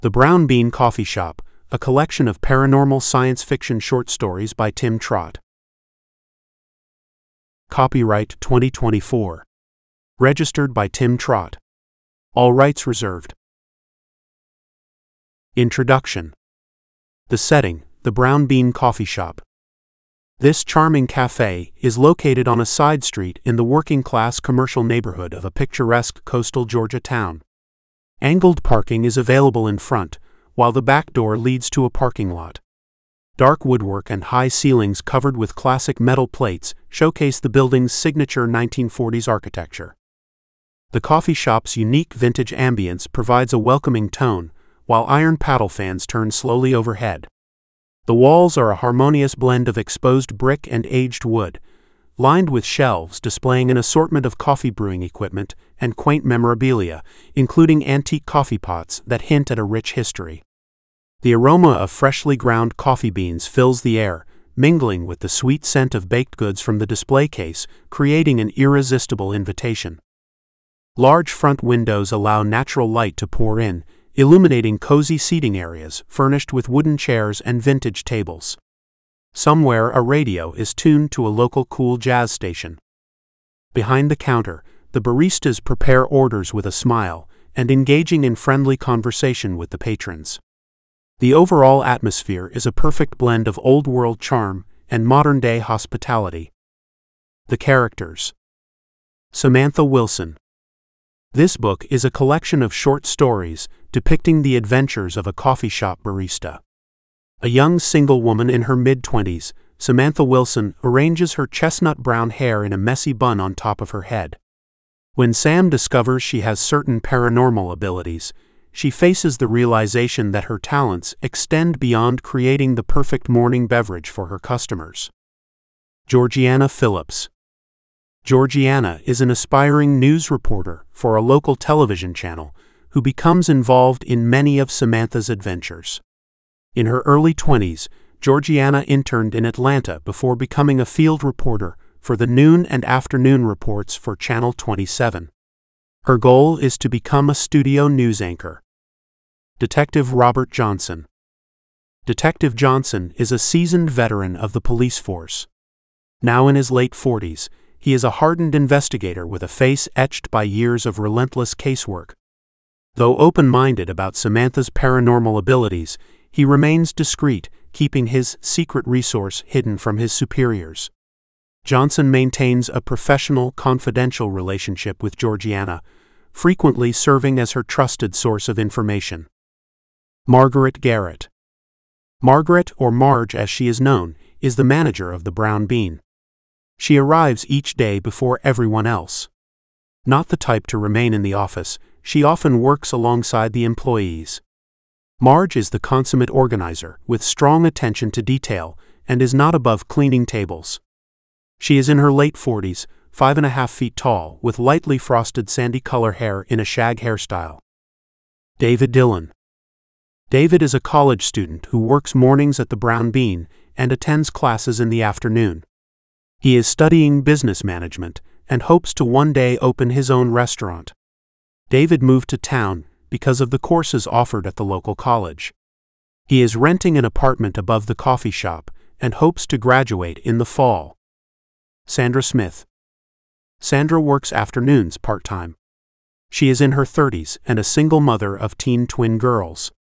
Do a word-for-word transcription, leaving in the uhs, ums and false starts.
The Brown Bean Coffee Shop, a collection of paranormal science fiction short stories by Tim Trott. Copyright twenty twenty-four. Registered by Tim Trott. All rights reserved. Introduction. The setting, the Brown Bean Coffee Shop. This charming cafe is located on a side street in the working-class commercial neighborhood of a picturesque coastal Georgia town. Angled parking is available in front, while the back door leads to a parking lot. Dark woodwork and high ceilings covered with classic metal plates showcase the building's signature nineteen forties architecture. The coffee shop's unique vintage ambience provides a welcoming tone, while iron paddle fans turn slowly overhead. The walls are a harmonious blend of exposed brick and aged wood, lined with shelves displaying an assortment of coffee brewing equipment and quaint memorabilia, including antique coffee pots that hint at a rich history. The aroma of freshly ground coffee beans fills the air, mingling with the sweet scent of baked goods from the display case, creating an irresistible invitation. Large front windows allow natural light to pour in, illuminating cozy seating areas furnished with wooden chairs and vintage tables. Somewhere a radio is tuned to a local cool jazz station. Behind the counter, the baristas prepare orders with a smile and engaging in friendly conversation with the patrons. The overall atmosphere is a perfect blend of old-world charm and modern-day hospitality. The characters. Samantha Wilson. This book is a collection of short stories depicting the adventures of a coffee shop barista. A young single woman in her mid-twenties, Samantha Wilson arranges her chestnut-brown hair in a messy bun on top of her head. When Sam discovers she has certain paranormal abilities, she faces the realization that her talents extend beyond creating the perfect morning beverage for her customers. Georgiana Phillips. Georgiana is an aspiring news reporter for a local television channel who becomes involved in many of Samantha's adventures. In her early twenties, Georgiana interned in Atlanta before becoming a field reporter for the noon and afternoon reports for Channel twenty-seven. Her goal is to become a studio news anchor. Detective Robert Johnson. Detective Johnson is a seasoned veteran of the police force. Now in his late forties, he is a hardened investigator with a face etched by years of relentless casework. Though open-minded about Samantha's paranormal abilities, he remains discreet, keeping his secret resource hidden from his superiors. Johnson maintains a professional, confidential relationship with Georgiana, frequently serving as her trusted source of information. Margaret Garrett. Margaret, or Marge as she is known, is the manager of the Brown Bean. She arrives each day before everyone else. Not the type to remain in the office, she often works alongside the employees. Marge is the consummate organizer, with strong attention to detail, and is not above cleaning tables. She is in her late forties, five and a half feet tall, with lightly frosted sandy color hair in a shag hairstyle. David Dillon. David is a college student who works mornings at the Brown Bean and attends classes in the afternoon. He is studying business management and hopes to one day open his own restaurant. David moved to town because of the courses offered at the local college. He is renting an apartment above the coffee shop and hopes to graduate in the fall. Sandra Smith. Sandra works afternoons part-time. She is in her thirties and a single mother of teen twin girls.